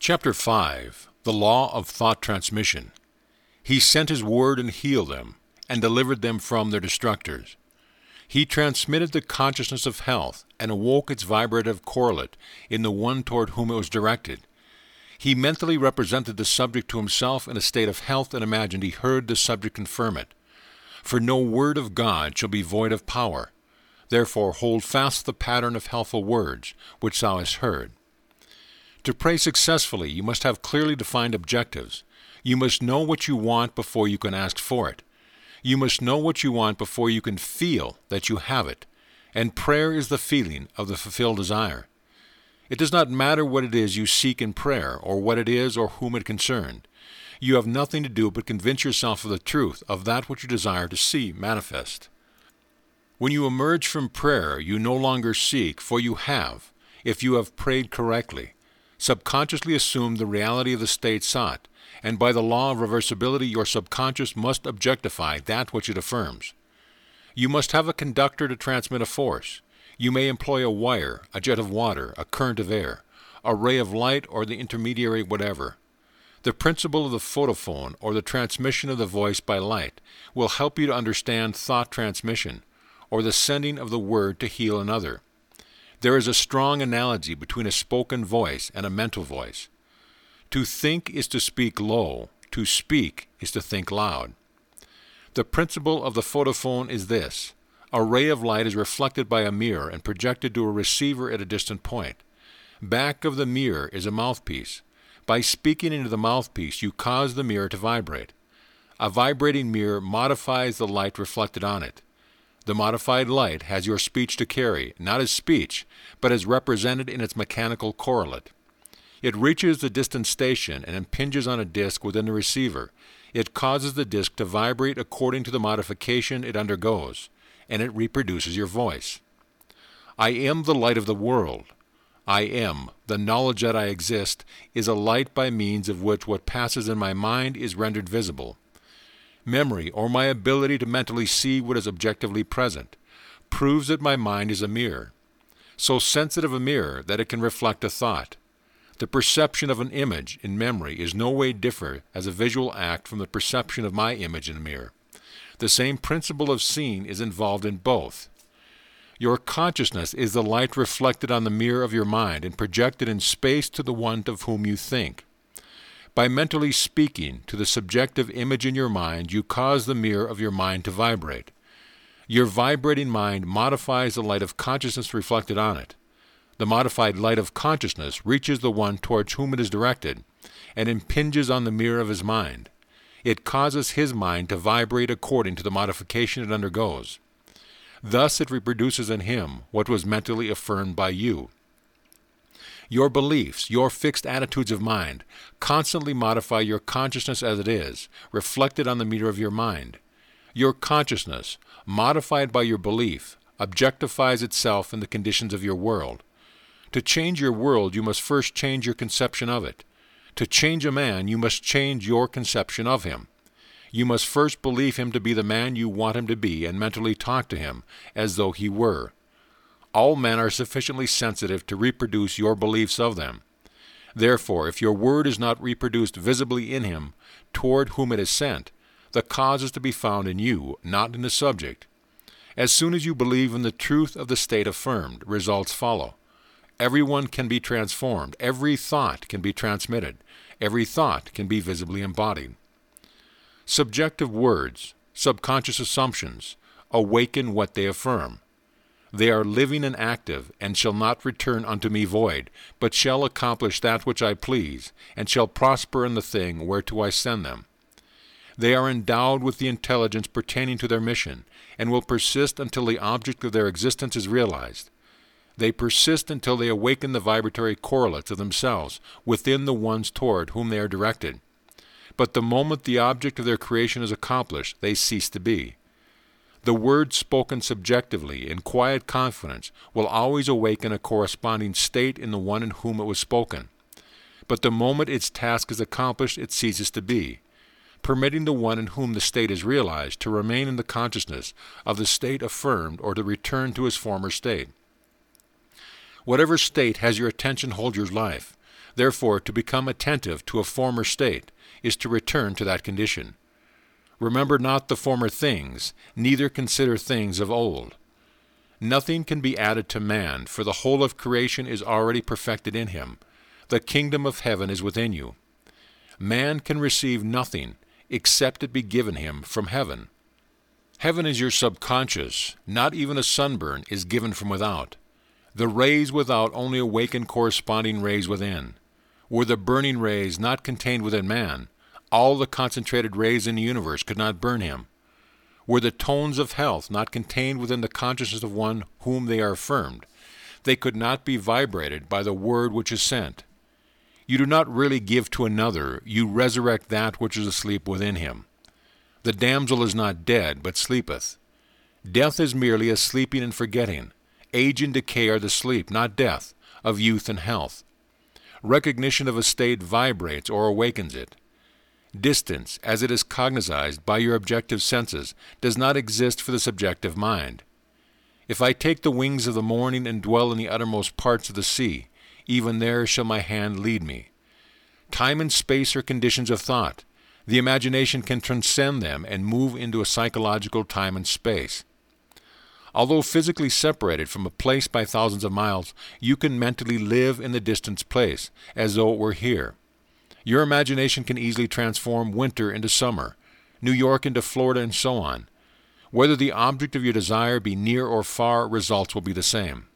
Chapter 5. The Law of Thought Transmission. He sent his word and healed them, and delivered them from their destructors. He transmitted the consciousness of health, and awoke its vibrative correlate in the one toward whom it was directed. He mentally represented the subject to himself in a state of health, and imagined he heard the subject confirm it. For no word of God shall be void of power. Therefore hold fast the pattern of healthful words, which thou hast heard. To pray successfully, you must have clearly defined objectives. You must know what you want before you can ask for it. You must know what you want before you can feel that you have it. And prayer is the feeling of the fulfilled desire. It does not matter what it is you seek in prayer, or what it is or whom it concerns. You have nothing to do but convince yourself of the truth of that which you desire to see manifest. When you emerge from prayer, you no longer seek, for you have, if you have prayed correctly, subconsciously assumed the reality of the state sought, and by the law of reversibility your subconscious must objectify that which it affirms. You must have a conductor to transmit a force. You may employ a wire, a jet of water, a current of air, a ray of light, or the intermediary whatever. The principle of the photophone, or the transmission of the voice by light, will help you to understand thought transmission, or the sending of the word to heal another. There is a strong analogy between a spoken voice and a mental voice. To think is to speak low. To speak is to think loud. The principle of the photophone is this. A ray of light is reflected by a mirror and projected to a receiver at a distant point. Back of the mirror is a mouthpiece. By speaking into the mouthpiece, you cause the mirror to vibrate. A vibrating mirror modifies the light reflected on it. The modified light has your speech to carry, not as speech, but as represented in its mechanical correlate. It reaches the distant station and impinges on a disc within the receiver. It causes the disc to vibrate according to the modification it undergoes, and it reproduces your voice. I am the light of the world. I am, the knowledge that I exist, is a light by means of which what passes in my mind is rendered visible. Memory, or my ability to mentally see what is objectively present, proves that my mind is a mirror, so sensitive a mirror that it can reflect a thought. The perception of an image in memory is no way different as a visual act from the perception of my image in a mirror. The same principle of seeing is involved in both. Your consciousness is the light reflected on the mirror of your mind and projected in space to the one of whom you think. By mentally speaking to the subjective image in your mind, you cause the mirror of your mind to vibrate. Your vibrating mind modifies the light of consciousness reflected on it. The modified light of consciousness reaches the one towards whom it is directed, and impinges on the mirror of his mind. It causes his mind to vibrate according to the modification it undergoes. Thus it reproduces in him what was mentally affirmed by you. Your beliefs, your fixed attitudes of mind, constantly modify your consciousness as it is, reflected on the mirror of your mind. Your consciousness, modified by your belief, objectifies itself in the conditions of your world. To change your world, you must first change your conception of it. To change a man, you must change your conception of him. You must first believe him to be the man you want him to be and mentally talk to him as though he were. All men are sufficiently sensitive to reproduce your beliefs of them. Therefore, if your word is not reproduced visibly in him, toward whom it is sent, the cause is to be found in you, not in the subject. As soon as you believe in the truth of the state affirmed, results follow. Everyone can be transformed. Every thought can be transmitted. Every thought can be visibly embodied. Subjective words, subconscious assumptions, awaken what they affirm. They are living and active, and shall not return unto me void, but shall accomplish that which I please, and shall prosper in the thing whereto I send them. They are endowed with the intelligence pertaining to their mission, and will persist until the object of their existence is realized. They persist until they awaken the vibratory correlates of themselves within the ones toward whom they are directed. But the moment the object of their creation is accomplished, they cease to be. The word spoken subjectively in quiet confidence will always awaken a corresponding state in the one in whom it was spoken. But the moment its task is accomplished, it ceases to be, permitting the one in whom the state is realized to remain in the consciousness of the state affirmed or to return to his former state. Whatever state has your attention hold your life. Therefore, to become attentive to a former state is to return to that condition. Remember not the former things, neither consider things of old. Nothing can be added to man, for the whole of creation is already perfected in him. The kingdom of heaven is within you. Man can receive nothing except it be given him from heaven. Heaven is your subconscious. Not even a sunburn is given from without. The rays without only awaken corresponding rays within. Were the burning rays not contained within man, all the concentrated rays in the universe could not burn him. Were the tones of health not contained within the consciousness of one whom they are affirmed, they could not be vibrated by the word which is sent. You do not really give to another, you resurrect that which is asleep within him. The damsel is not dead, but sleepeth. Death is merely a sleeping and forgetting. Age and decay are the sleep, not death, of youth and health. Recognition of a state vibrates or awakens it. Distance, as it is cognized by your objective senses, does not exist for the subjective mind. If I take the wings of the morning and dwell in the uttermost parts of the sea, even there shall my hand lead me. Time and space are conditions of thought. The imagination can transcend them and move into a psychological time and space. Although physically separated from a place by thousands of miles, you can mentally live in the distant place, as though it were here. Your imagination can easily transform winter into summer, New York into Florida, and so on. Whether the object of your desire be near or far, results will be the same.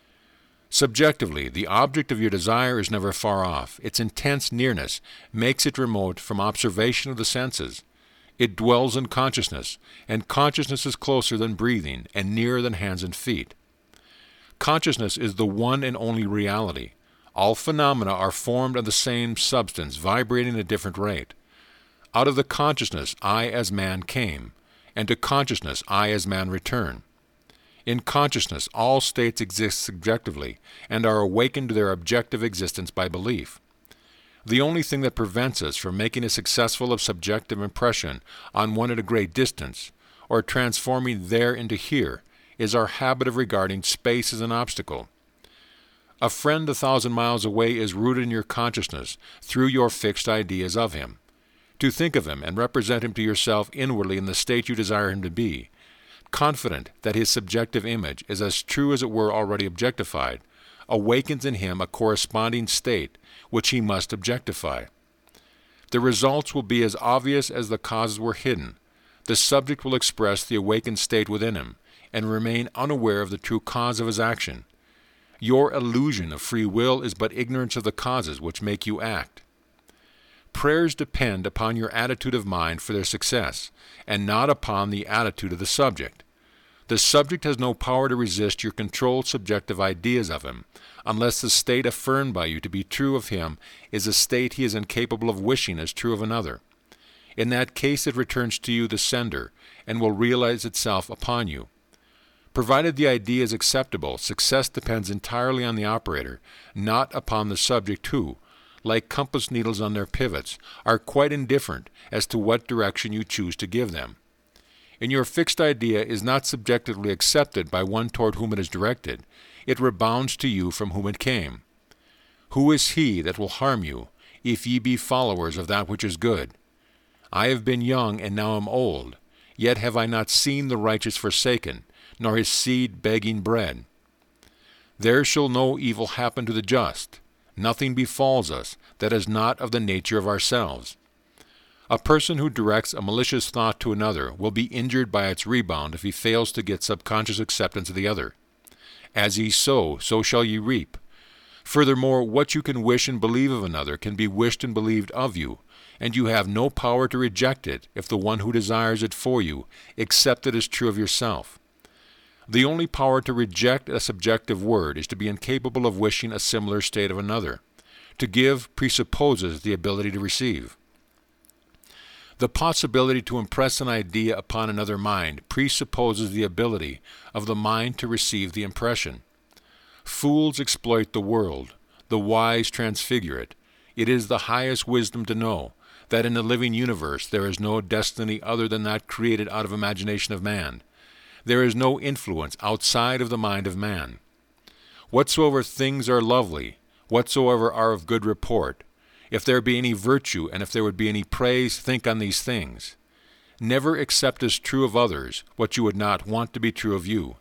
Subjectively, the object of your desire is never far off. Its intense nearness makes it remote from observation of the senses. It dwells in consciousness, and consciousness is closer than breathing and nearer than hands and feet. Consciousness is the one and only reality. All phenomena are formed of the same substance, vibrating at a different rate. Out of the consciousness I as man came, and to consciousness I as man return. In consciousness all states exist subjectively, and are awakened to their objective existence by belief. The only thing that prevents us from making a successful of subjective impression on one at a great distance, or transforming there into here, is our habit of regarding space as an obstacle. A friend 1,000 miles away is rooted in your consciousness through your fixed ideas of him. To think of him and represent him to yourself inwardly in the state you desire him to be, confident that his subjective image is as true as it were already objectified, awakens in him a corresponding state which he must objectify. The results will be as obvious as the causes were hidden. The subject will express the awakened state within him, and remain unaware of the true cause of his action. Your illusion of free will is but ignorance of the causes which make you act. Prayers depend upon your attitude of mind for their success, and not upon the attitude of the subject. The subject has no power to resist your controlled subjective ideas of him, unless the state affirmed by you to be true of him is a state he is incapable of wishing as true of another. In that case it returns to you the sender, and will realize itself upon you. Provided the idea is acceptable, success depends entirely on the operator, not upon the subject who, like compass needles on their pivots, are quite indifferent as to what direction you choose to give them. And your fixed idea is not subjectively accepted by one toward whom it is directed. It rebounds to you from whom it came. Who is he that will harm you, if ye be followers of that which is good? I have been young, and now am old, yet have I not seen the righteous forsaken, nor his seed begging bread. There shall no evil happen to the just. Nothing befalls us that is not of the nature of ourselves. A person who directs a malicious thought to another will be injured by its rebound if he fails to get subconscious acceptance of the other. As ye sow, so shall ye reap. Furthermore, what you can wish and believe of another can be wished and believed of you, and you have no power to reject it if the one who desires it for you accept it as true of yourself. The only power to reject a subjective word is to be incapable of wishing a similar state of another. To give presupposes the ability to receive. The possibility to impress an idea upon another mind presupposes the ability of the mind to receive the impression. Fools exploit the world. The wise transfigure it. It is the highest wisdom to know that in the living universe there is no destiny other than that created out of imagination of man. There is no influence outside of the mind of man. Whatsoever things are lovely, whatsoever are of good report, if there be any virtue, and if there would be any praise, think on these things. Never accept as true of others what you would not want to be true of you.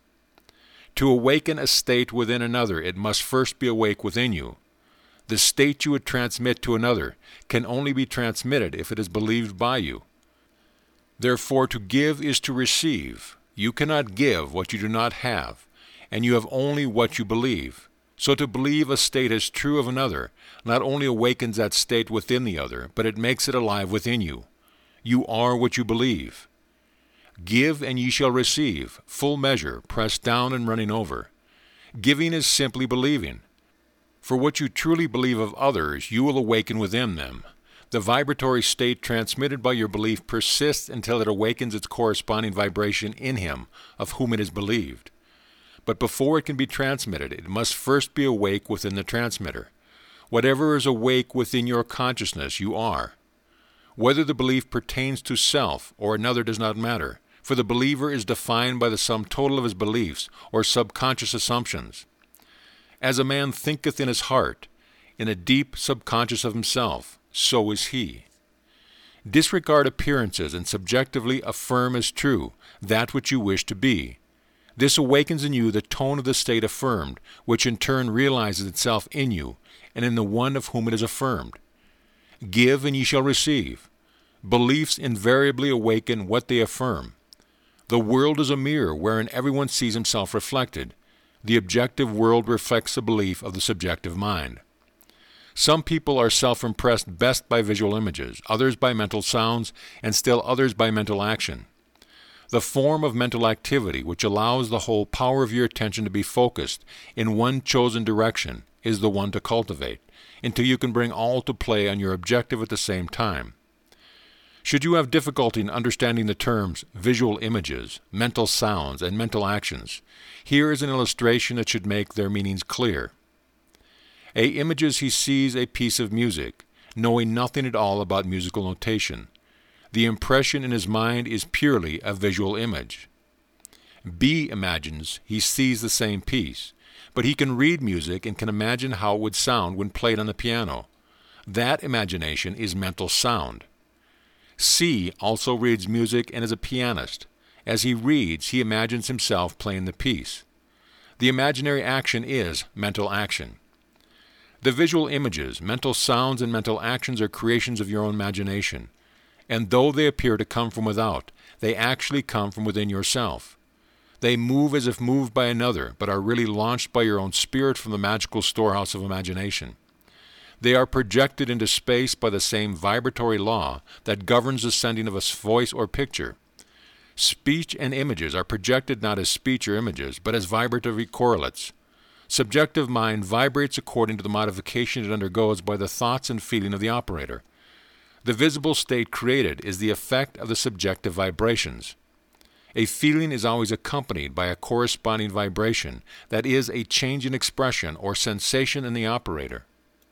To awaken a state within another, it must first be awake within you. The state you would transmit to another can only be transmitted if it is believed by you. Therefore, to give is to receive. You cannot give what you do not have, and you have only what you believe. So to believe a state as true of another not only awakens that state within the other, but it makes it alive within you. You are what you believe. Give, and ye shall receive, full measure, pressed down and running over. Giving is simply believing. For what you truly believe of others, you will awaken within them. The vibratory state transmitted by your belief persists until it awakens its corresponding vibration in him of whom it is believed. But before it can be transmitted, it must first be awake within the transmitter. Whatever is awake within your consciousness, you are. Whether the belief pertains to self or another does not matter, for the believer is defined by the sum total of his beliefs or subconscious assumptions. As a man thinketh in his heart, in a deep subconscious of himself, so is he. Disregard appearances and subjectively affirm as true that which you wish to be. This awakens in you the tone of the state affirmed, which in turn realizes itself in you and in the one of whom it is affirmed. Give, and ye shall receive. Beliefs invariably awaken what they affirm. The world is a mirror wherein everyone sees himself reflected. The objective world reflects the belief of the subjective mind. Some people are self-impressed best by visual images, others by mental sounds, and still others by mental action. The form of mental activity which allows the whole power of your attention to be focused in one chosen direction is the one to cultivate, until you can bring all to play on your objective at the same time. Should you have difficulty in understanding the terms visual images, mental sounds, and mental actions, here is an illustration that should make their meanings clear. A images he sees a piece of music, knowing nothing at all about musical notation. The impression in his mind is purely a visual image. B imagines he sees the same piece, but he can read music and can imagine how it would sound when played on the piano. That imagination is mental sound. C also reads music and is a pianist. As he reads, he imagines himself playing the piece. The imaginary action is mental action. The visual images, mental sounds, and mental actions are creations of your own imagination. And though they appear to come from without, they actually come from within yourself. They move as if moved by another, but are really launched by your own spirit from the magical storehouse of imagination. They are projected into space by the same vibratory law that governs the sending of a voice or picture. Speech and images are projected not as speech or images, but as vibratory correlates. Subjective mind vibrates according to the modification it undergoes by the thoughts and feeling of the operator. The visible state created is the effect of the subjective vibrations. A feeling is always accompanied by a corresponding vibration, that is, a change in expression or sensation in the operator.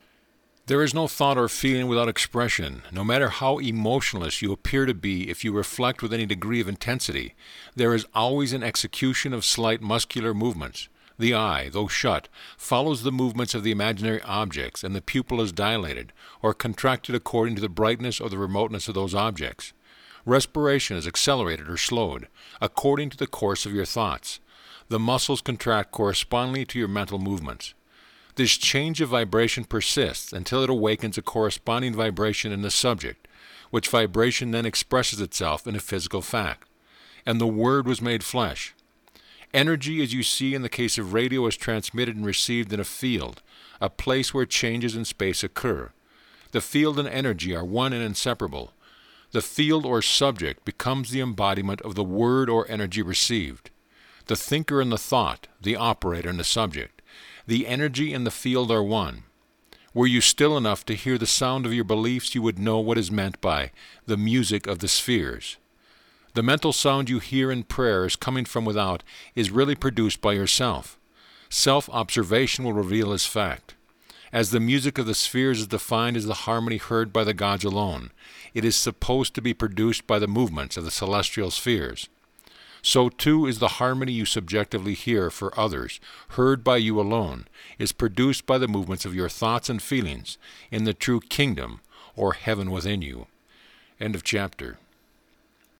There is no thought or feeling without expression. No matter how emotionless you appear to be, if you reflect with any degree of intensity, there is always an execution of slight muscular movements. The eye, though shut, follows the movements of the imaginary objects, and the pupil is dilated or contracted according to the brightness or the remoteness of those objects. Respiration is accelerated or slowed, according to the course of your thoughts. The muscles contract correspondingly to your mental movements. This change of vibration persists until it awakens a corresponding vibration in the subject, which vibration then expresses itself in a physical fact. And the Word was made flesh. Energy, as you see in the case of radio, is transmitted and received in a field, a place where changes in space occur. The field and energy are one and inseparable. The field or subject becomes the embodiment of the word or energy received. The thinker and the thought, the operator and the subject. The energy and the field are one. Were you still enough to hear the sound of your beliefs, you would know what is meant by the music of the spheres. The mental sound you hear in prayer is coming from without is really produced by yourself. Self-observation will reveal this fact. As the music of the spheres is defined as the harmony heard by the gods alone, it is supposed to be produced by the movements of the celestial spheres. So too is the harmony you subjectively hear for others, heard by you alone, is produced by the movements of your thoughts and feelings in the true kingdom, or heaven within you. End of chapter.